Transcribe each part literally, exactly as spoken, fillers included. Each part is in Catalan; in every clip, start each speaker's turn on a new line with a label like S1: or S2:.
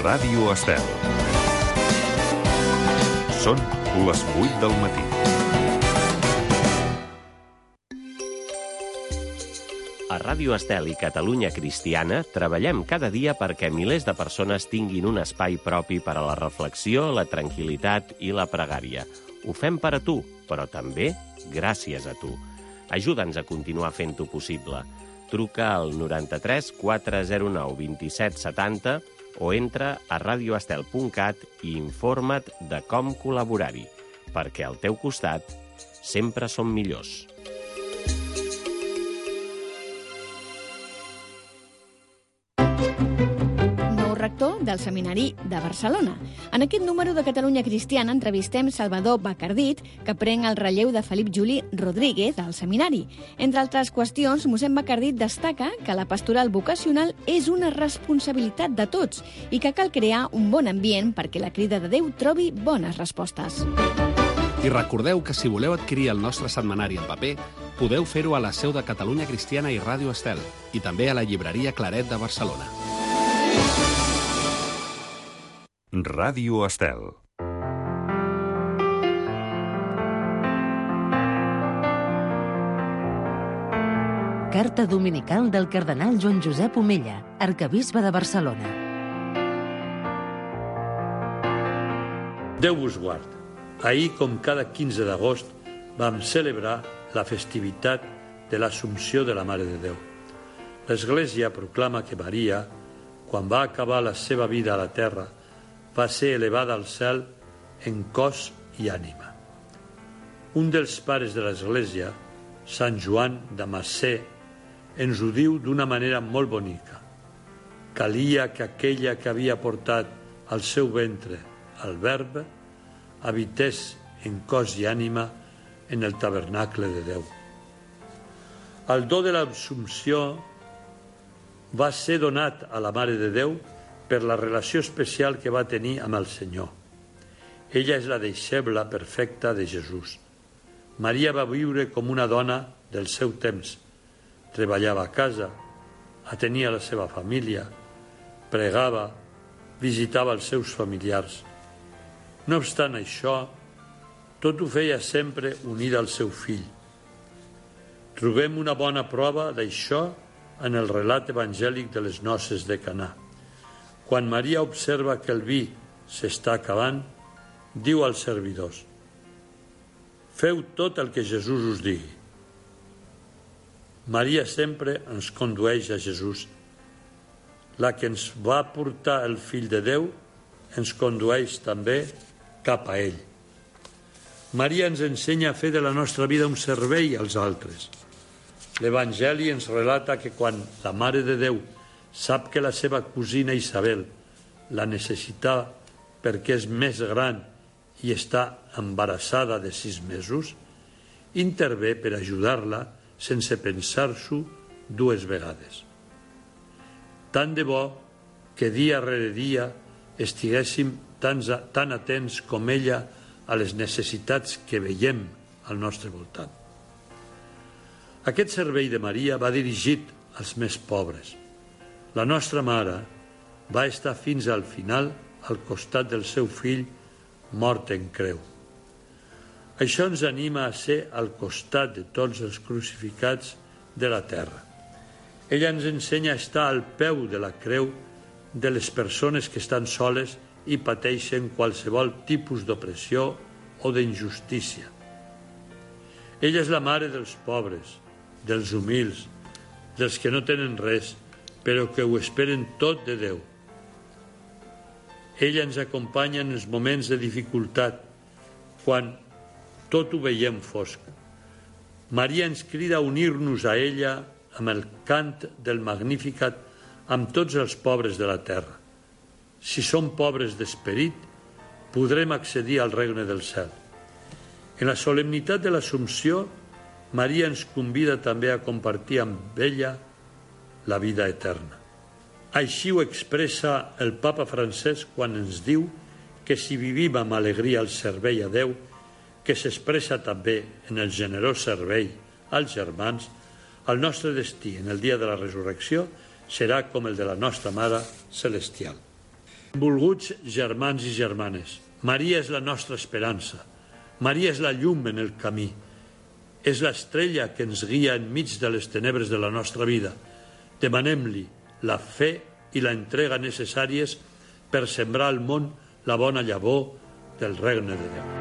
S1: Ràdio Estel. Són les vuit del matí.
S2: A Ràdio Estel i Catalunya Cristiana treballem cada dia perquè milers de persones tinguin un espai propi per a la reflexió, la tranquil·litat i la pregària. Ho fem per a tu, però també gràcies a tu. Ajuda'ns a continuar fent-ho possible. Truca al noranta-tres quatre zero nou vint-i-set setanta o entra a radioestel punt cat i informa't de com col·laborar-hi, perquè al teu costat sempre som millors.
S3: Rector del Seminari de Barcelona. En aquest número de Catalunya Cristiana entrevistem Salvador Bacardit, que pren el relleu de Felip Juli Rodríguez al seminari. Entre altres qüestions, mossèn Bacardit destaca que la pastoral vocacional és una responsabilitat de tots i que cal crear un bon ambient perquè la crida de Déu trobi bones respostes.
S4: I recordeu que si voleu adquirir el nostre setmanari en paper, podeu fer-ho a la seu de Catalunya Cristiana i Ràdio Estel i també a la llibreria Claret de Barcelona.
S1: Ràdio Estel.
S5: Carta dominical del cardenal Joan Josep Omella, arquebisbe de Barcelona.
S6: Déu vos guard. Ahir, com cada quinze d'agost, vam celebrar la festivitat de l'Assumpció de la Mare de Déu. L'Església proclama que Maria, quan va acabar la seva vida a la terra, va ser elevada al cel en cos i ànima. Un dels pares de l'Església, Sant Joan Damascè, ens ho diu d'una manera molt bonica. Calia que aquella que havia portat al seu ventre el Verb habités en cos i ànima en el tabernacle de Déu. El do de l'Assumpció va ser donat a la Mare de Déu per la relació especial que va tenir amb el Senyor. Ella és la deixebla perfecta de Jesús. Maria va viure com una dona del seu temps. Treballava a casa, atenia la seva família, pregava, visitava els seus familiars. No obstant això, tot ho feia sempre unida al seu fill. Trobem una bona prova d'això en el relat evangèlic de les noces de Canà. Quan Maria observa que el vi s'està acabant, diu als servidors: «Feu tot el que Jesús us digui». Maria sempre ens condueix a Jesús. La que ens va portar el Fill de Déu ens condueix també cap a ell. Maria ens ensenya a fer de la nostra vida un servei als altres. L'Evangeli ens relata que quan la Mare de Déu sap que la seva cosina Isabel la necessita perquè és més gran i està embarassada de sis mesos, intervé per ajudar-la sense pensar-s'ho dues vegades. Tant de bo que dia rere dia estiguéssim tan, tan atents com ella a les necessitats que veiem al nostre voltant. Aquest servei de Maria va dirigit als més pobres. La nostra mare va estar fins al final al costat del seu fill mort en creu. Això ens anima a ser al costat de tots els crucificats de la terra. Ella ens ensenya a estar al peu de la creu de les persones que estan soles i pateixen qualsevol tipus d'opressió o d'injustícia. Ella és la mare dels pobres, dels humils, dels que no tenen res, però que ho esperen tot de Déu. Ella ens acompanya en els moments de dificultat, quan tot ho veiem fosc. Maria ens crida a unir-nos a ella amb el cant del Magnificat amb tots els pobres de la terra. Si som pobres d'esperit, podrem accedir al regne del cel. En la solemnitat de l'Assumpció, Maria ens convida també a compartir amb ella la vida eterna. Així ho expressa el papa Francesc quan ens diu que si vivim amb alegria el servei a Déu, que s'expressa també en el generós servei als germans, el nostre destí en el dia de la resurrecció serà com el de la nostra Mare Celestial. Volguts germans i germanes, Maria és la nostra esperança. Maria és la llum en el camí. És l'estrella que ens guia enmig de les tenebres de la nostra vida. Demanem-li la fe i la entrega necessàries per sembrar al món la bona llavor del regne de Déu.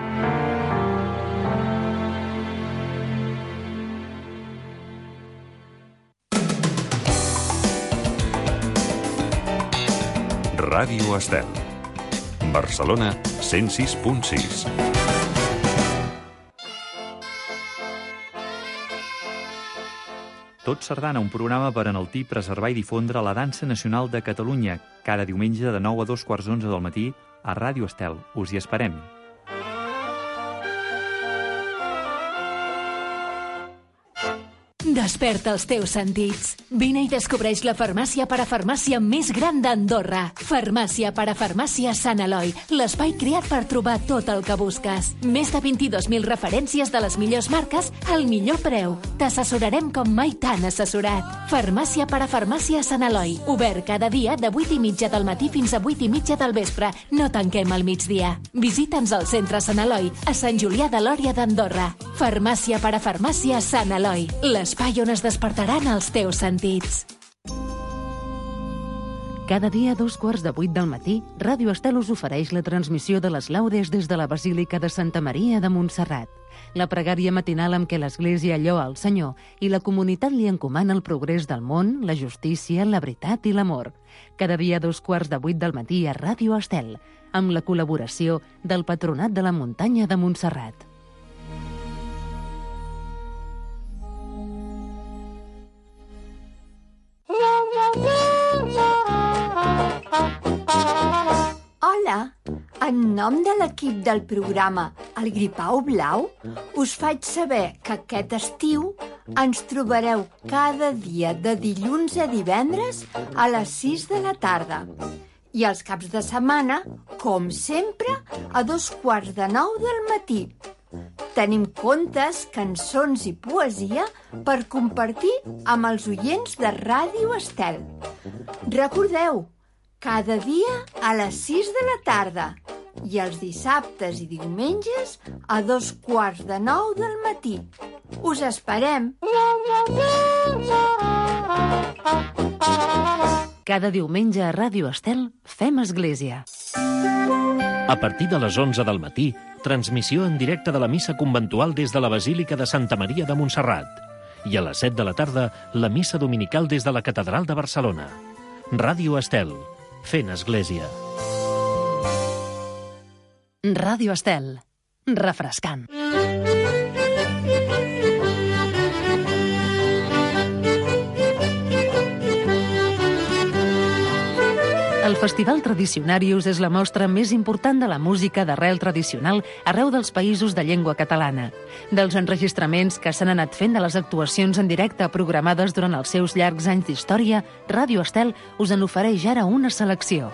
S1: Ràdio Estel. Barcelona, cent sis punt sis.
S7: Tot Sardana, un programa per enaltir, preservar i difondre la dansa nacional de Catalunya, cada diumenge de nou a dos quarts d'onze del matí a Ràdio Estel. Us hi esperem.
S8: Desperta els teus sentits. Vine i descobreix la farmàcia parafarmàcia més gran d'Andorra. Farmàcia parafarmàcia Sant Eloi, l'espai creat per trobar tot el que busques. Més de vint-i-dos mil referències de les millors marques al millor preu. T'assessorarem com mai t'han assessorat. Farmàcia parafarmàcia Sant Eloi, obert cada dia de vuit i mitja del matí fins a vuit i mitja del vespre. No tanquem al migdia. Visita'ns al centre Sant Eloi, a Sant Julià de Lòria d'Andorra. Farmàcia parafarmàcia Sant Eloi, l'espai on es despertaran els teus sentits.
S5: Cada dia a dos quarts de vuit del matí, Ràdio Estel us ofereix la transmissió de les laudes des de la Basílica de Santa Maria de Montserrat. La pregària matinal amb què l'Església lloa al Senyor i la comunitat li encomana el progrés del món, la justícia, la veritat i l'amor. Cada dia a dos quarts de vuit del matí a Ràdio Estel, amb la col·laboració del Patronat de la Muntanya de Montserrat.
S9: Hola, en nom de l'equip del programa El Gripau Blau, us faig saber que aquest estiu ens trobareu cada dia de dilluns a divendres a les sis de la tarda. I els caps de setmana, com sempre, a dos quarts de nou del matí. Tenim contes, cançons i poesia per compartir amb els oients de Ràdio Estel. Recordeu, cada dia a les sis de la tarda i els dissabtes i diumenges a dos quarts de nou del matí. Us esperem!
S5: Cada diumenge a Ràdio Estel fem església.
S2: A partir de les onze del matí, transmissió en directe de la missa conventual des de la Basílica de Santa Maria de Montserrat. I a les set de la tarda, la missa dominical des de la Catedral de Barcelona. Ràdio Estel, fent església.
S5: Ràdio Estel, refrescant. El Festival Tradicionarius és la mostra més important de la música d'arrel tradicional arreu dels països de llengua catalana. Dels enregistraments que s'han anat fent de les actuacions en directe programades durant els seus llargs anys d'història, Ràdio Estel us en ofereix ara una selecció.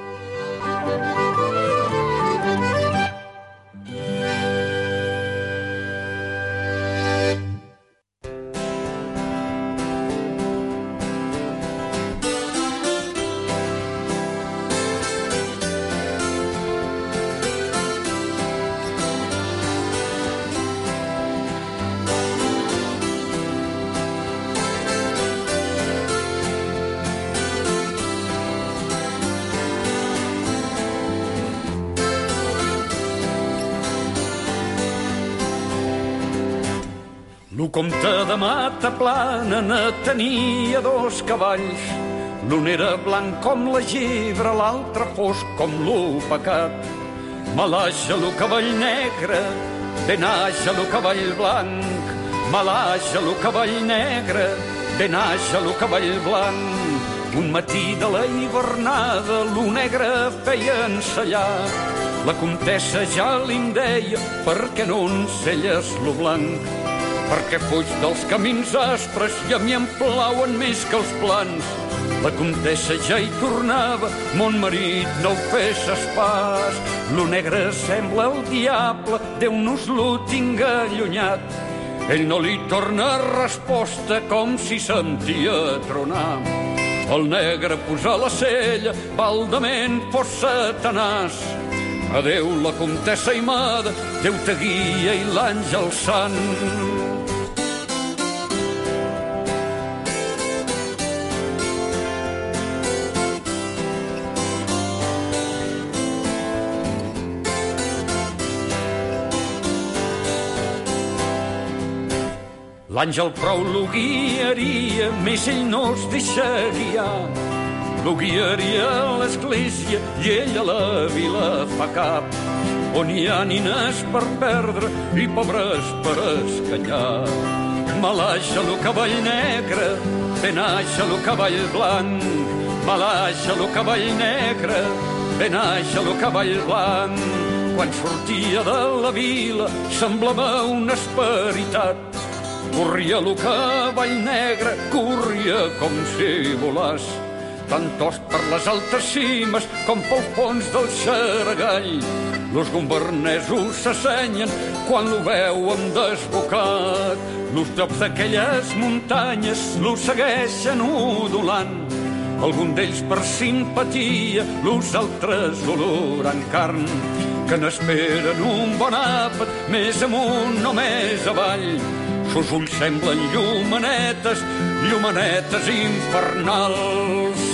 S10: Lo comte de Mataplana ne tenia dos cavalls. L'un era blanc com la gebra, l'altre fosc com l'opacat. Malaja lo cavall negre, benaja lo cavall blanc. Malaja lo cavall negre, benaja lo cavall blanc. Un matí de la hivernada lo negre feia ensellar. La comtessa ja li deia, per què no enselles lo blanc? Perquè fuig dels camins aspres i a mi em plauen més que els plans. La comtessa ja hi tornava, mon marit no ho fesses pas. Lo negre sembla el diable, Déu nos lo tinga allunyat. Ell no li torna resposta com si sentia tronar. El negre posà la cella, baldament fos Satanàs. Adéu la comtessa Aimada, Déu te guia i l'àngel sant. L'àngel prou lo guiaria, més ell no es deixa guiar. Lo guiaria a l'església i ell a la vila fa cap, on hi ha nines per perdre i pobres per escanyar. Malaixa lo cavall negre, benaixa lo cavall blanc. Malaixa lo cavall negre, benaixa lo cavall blanc. Quan sortia de la vila semblava una esperitat. Corria lo cavall negre, corria com si volàs, tant tos per les altes cimes com pel fons del Xaragall. Los gombernesos s'assenyen quan lo veuen desbocat. Los llocs d'aquelles muntanyes lo segueixen udolant. Algun d'ells per simpatia, los altres olorant carn, que n'esperen un bon àpat més amunt o més avall. Sos ulls semblen llumanetes, llumanetes infernals.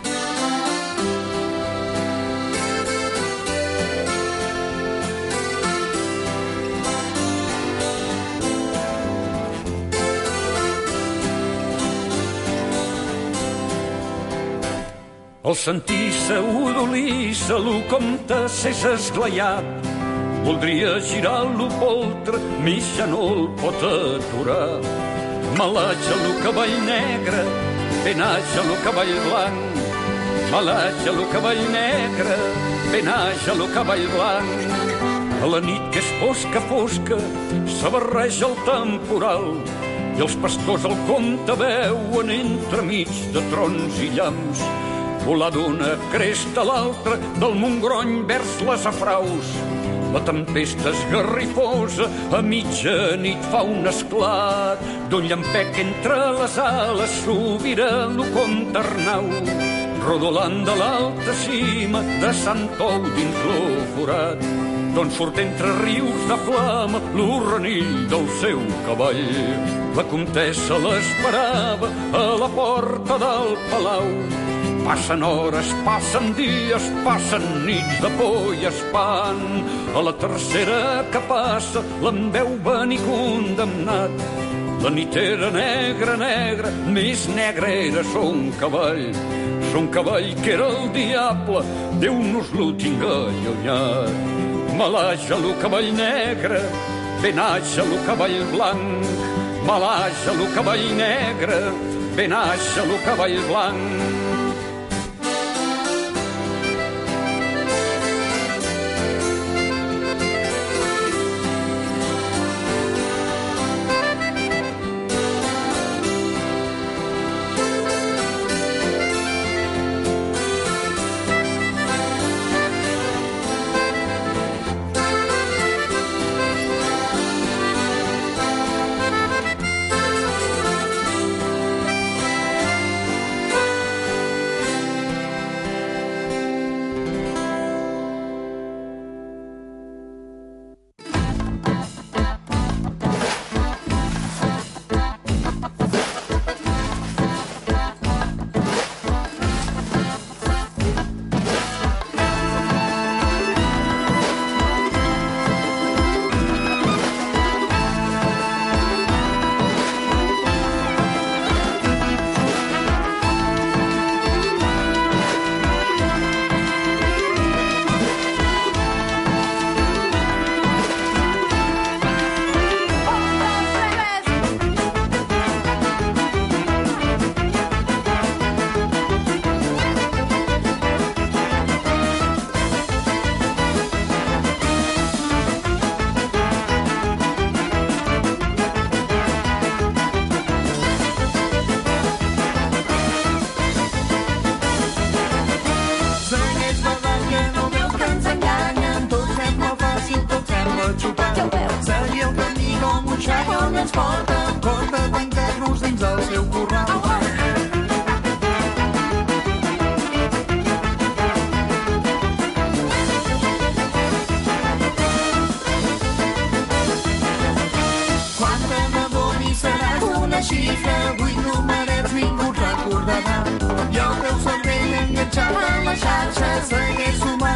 S10: Al sentir-se udolissa, lo compte s'és esglaiat. Voldria girar-lo poltre, mig ja no el pot aturar. Malatge lo cavall negre, benatge lo cavall blanc. Malatge lo cavall negre, benatge lo cavall blanc. A la nit que és fosca, fosca, s'abarreja el temporal i els pastors el compte veuen entremig de trons i llamps volar d'una cresta a l'altra del Montgrony vers les Afraus. La tempesta esgarrifosa a mitja nit fa un esclat, d'un llampec entre les ales sobira lo comte Arnau, rodolant de l'alta cima de Sant Tou dins lo forat, d'on surt entre rius de flama lo renill del seu cavall. La comtessa l'esperava a la porta del palau. Passen hores, passen dies, passen nits de por i espant. A la tercera que passa l'en veu venir condemnat. La nit era negra, negra, més negra era son cavall. Son cavall que era el diable, Déu nos lo tinga allunyat. Malaja lo cavall negre, benaixa lo cavall blanc. Malaja lo cavall negre, benaixa lo cavall blanc.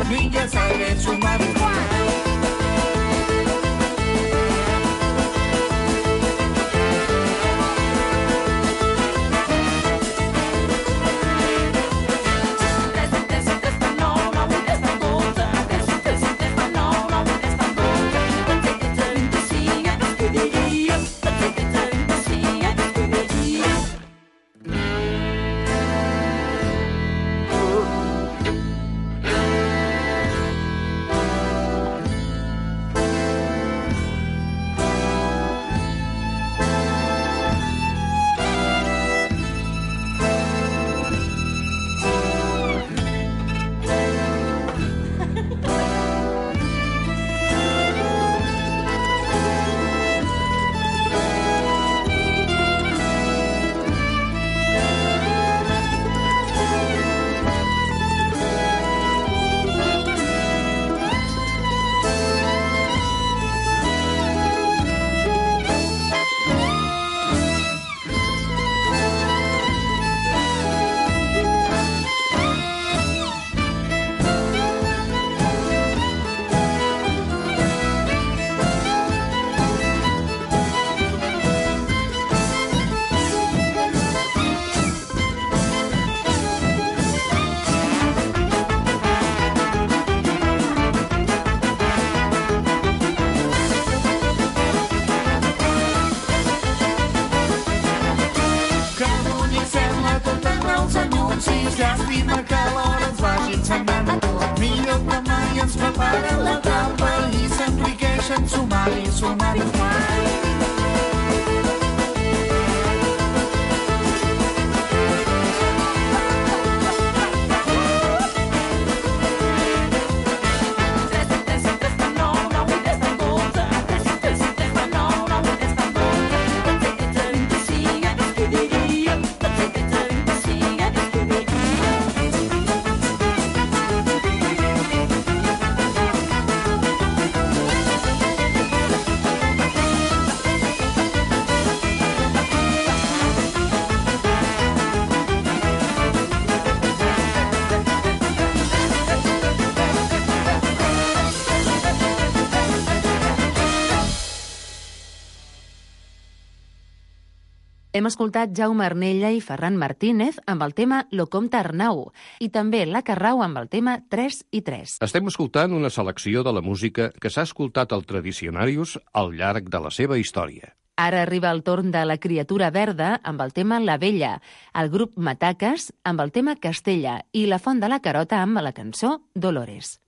S11: millas eres un marihuana. Llàstima que alhora ens vagin semblant a tot. Millor que mai ens preparen la trampa i s'enriqueixen sumant i sumant i sumant.
S5: Hem escoltat Jaume Arnella i Ferran Martínez amb el tema Lo Comte Arnau i també La Carrau amb el tema tres i tres.
S12: Estem escoltant una selecció de la música que s'ha escoltat al Tradicionarius al llarg de la seva història.
S5: Ara arriba el torn de La Criatura Verda amb el tema La Vella, el grup Mataques amb el tema Castella i la Font de la Carota amb la cançó Dolores.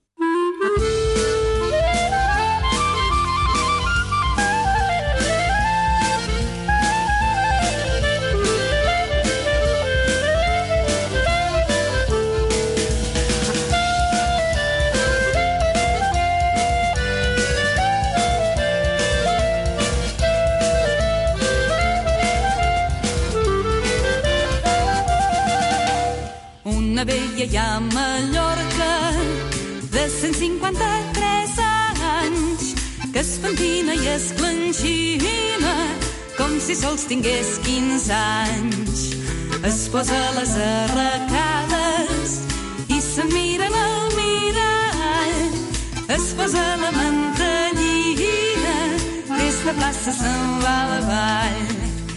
S13: Una vella ja a Mallorca de cent cinquanta-tres anys que es pentina i es clenxina com si sols tingués quinze anys. Es posa les arracades i se'n mira en el mirall. Es posa la mantellina, des de plaça se'n va a la vall.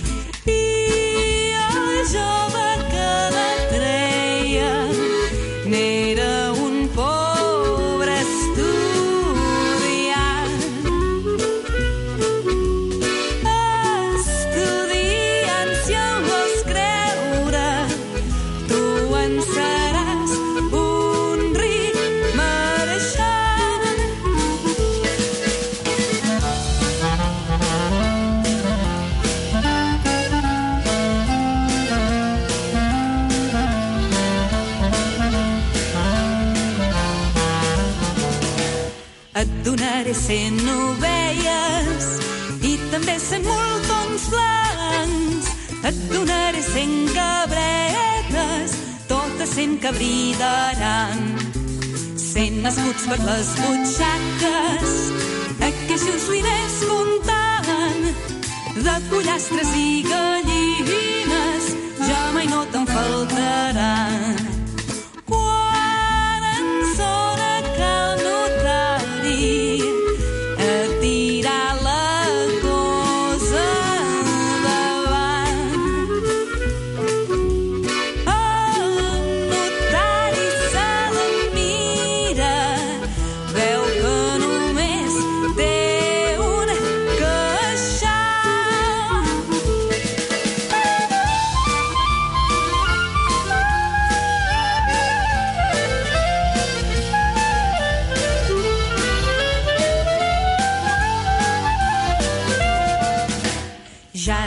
S13: I el jove que la treia n'era un pobre estudiant. Estudiant, si el vols creure, tu en seràs un ric mareixant. Et donaré cent ovelles i també cent moltons blancs. Et donaré cent cabretes, totes cent que bridaran. Cent escuts per les butxaques, aquells ho iràs comptant. De pollastres i gallines ja mai no te'n faltaran. Quan en sona que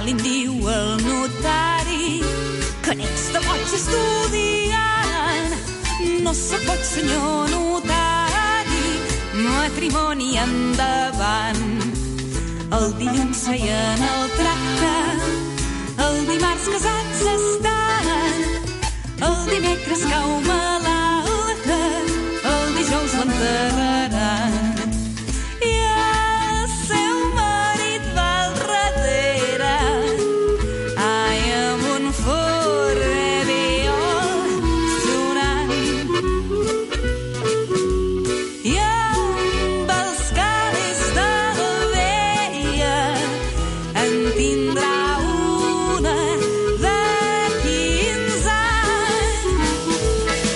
S13: li diu el notari que n'ets de boig estudiant. No se pot, senyor notari, matrimoni endavant. El dilluns feien el tracte, el dimarts casats estan, el dimecres cau malalta, el dijous l'enterraran. I el seu marit va al darrere, ai, amb un forrebiol sonant. I amb els calis de l'ovella en tindrà una de quinze anys.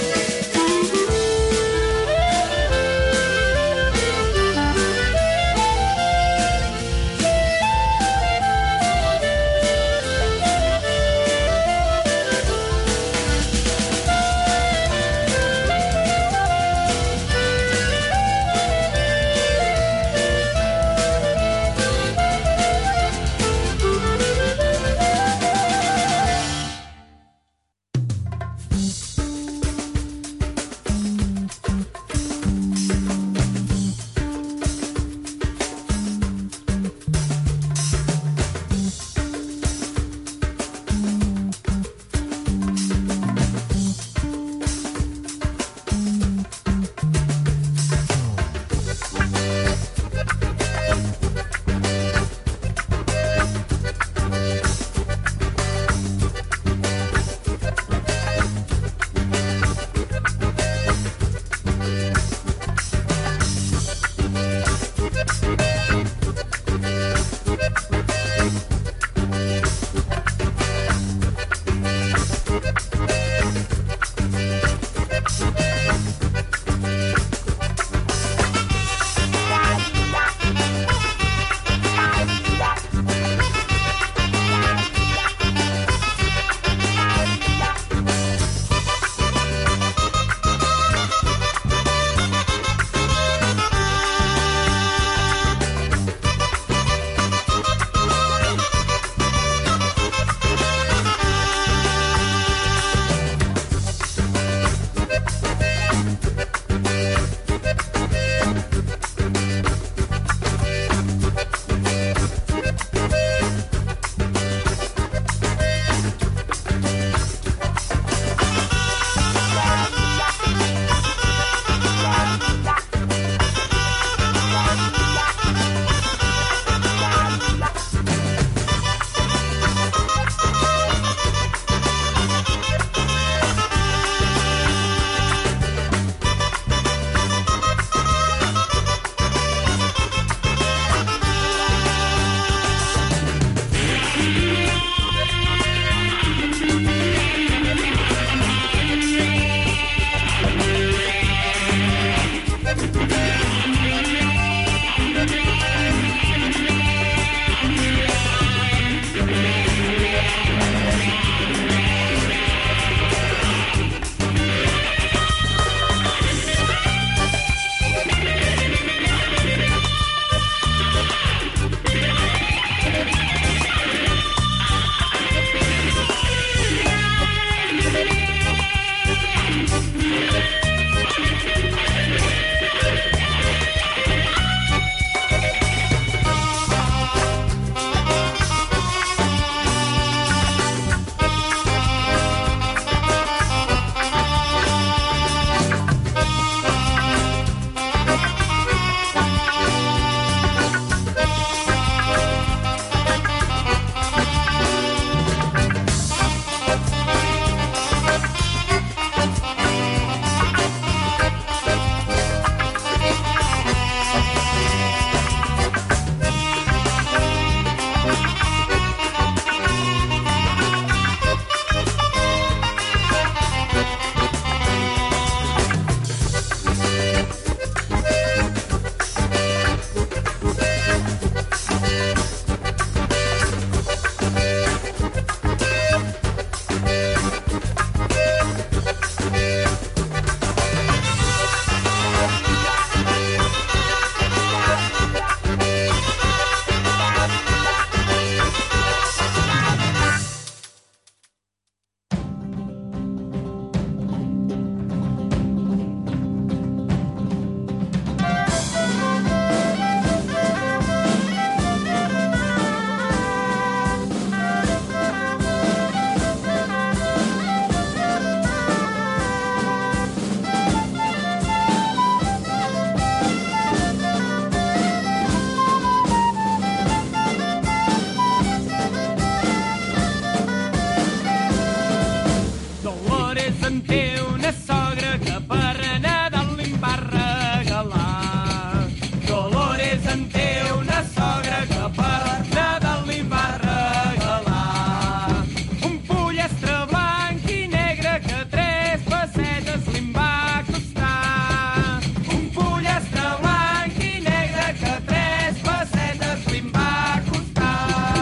S14: en té una sogra que per Nadal li va regalar. Dolores en té una sogra que per Nadal li va regalar. Un pollastre blanc i negre que tres pessetes li va costar. Un pollastre blanc i negre que tres pessetes li va costar.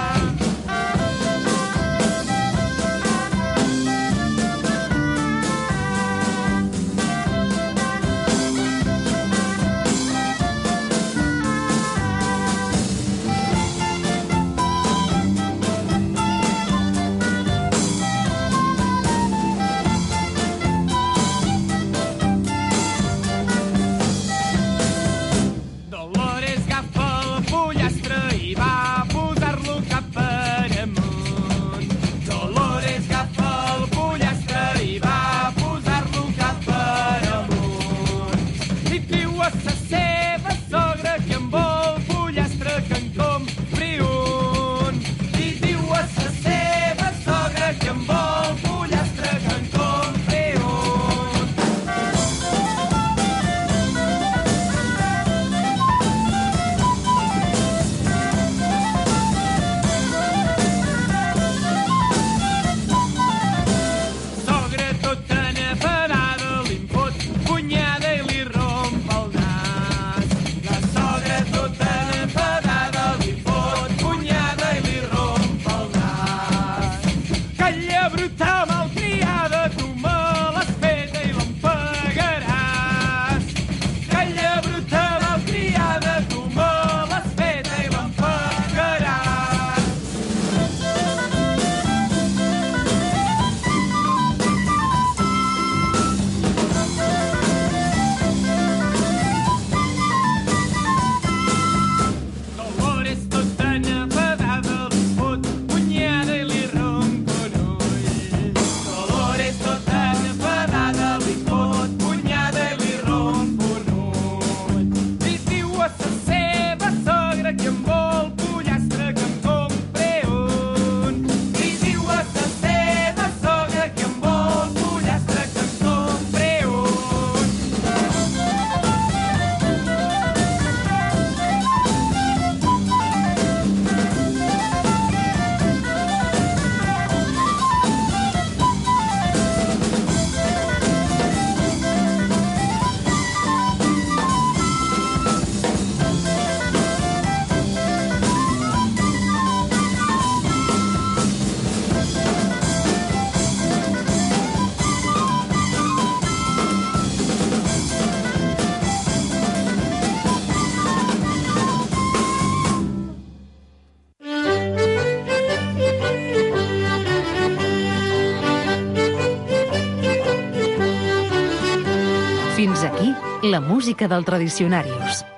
S14: Dolores agafa el pollastre i va posar-lo cap per amunt. Dolores agafa el pollastre i va posar-lo cap per amunt. I diu a sa seva sogra que en vol pollastre que en compri un. I diu a sa seva sogra que en vol pollastre que en compri un. Sogra tota enfadada li fot punyada i li romp el nas. La sogra tota enfadada li fot punyada i li romp el nas. Calla, bruta malcriada, tu me l'has feta i l'em pagaràs. Calla, bruta malcriada, tu me l'has feta i l'em pagaràs. Dolores tota enfadada li fot punyada i li romp un ull. Dolores tota enfadada li fot punyada i li romp un ull. I diu a sa seva sogra que en vol pollastre que en compri un. I diu a sa seva sogra que en vol pollastre que en compri un.
S5: Fins aquí la música del Tradicionarius.